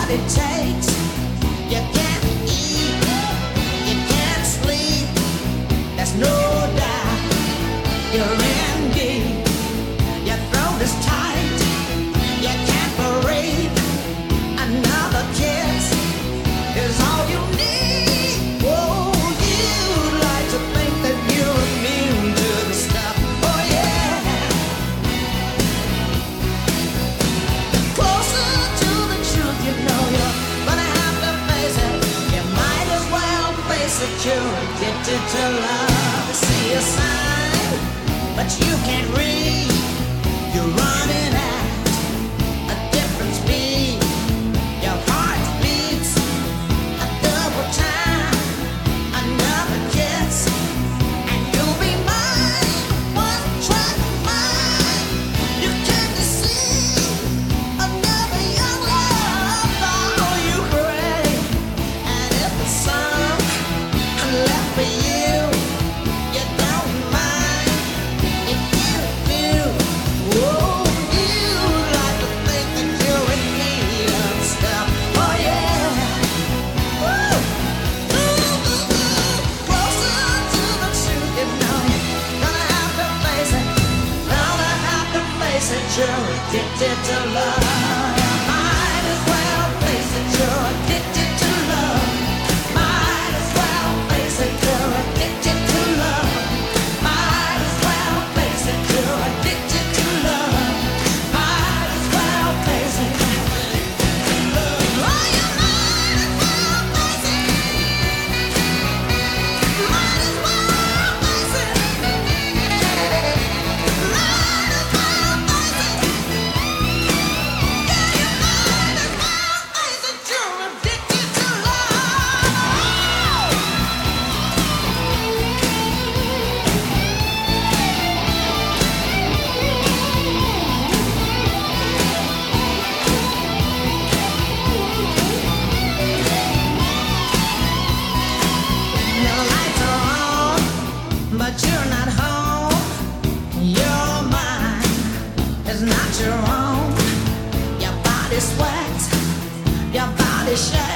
it takes. You can't eat, you can't sleep. There's no doubt you're in deep. Your throat is tight, you can't breathe. Another kiss is all you need. Oh, you'd like to think that you're immune to the stuff. Oh yeah. Closer to the truth, you know you're gonna have to face it. You might as well face it. You're addicted to love. See a sign, but you can't read. You're running at a different speed. Your heart beats a double time. Another kiss, and you'll be mine. One track mind. You can't deceive another young love. All you crave, and if the sun left for you, you don't mind. It is you. Whoa, you like to think that you're in need of stuff. Oh yeah. Woo. Closer to the truth, you know you're gonna have to face it. Gonna have to face it. You're addicted to love. Might as well face it. You're addicted to love. Might as well face it. You're addicted to love. Might as well face it. You're addicted to love. Might as well face it. Oh, you might as well face it. Might as well face it. Might as well face it. Yeah, you might as well face it. You're addicted to love. The lights are on, but you're not home. Your mind is not your own. Your body sweats, your body shakes.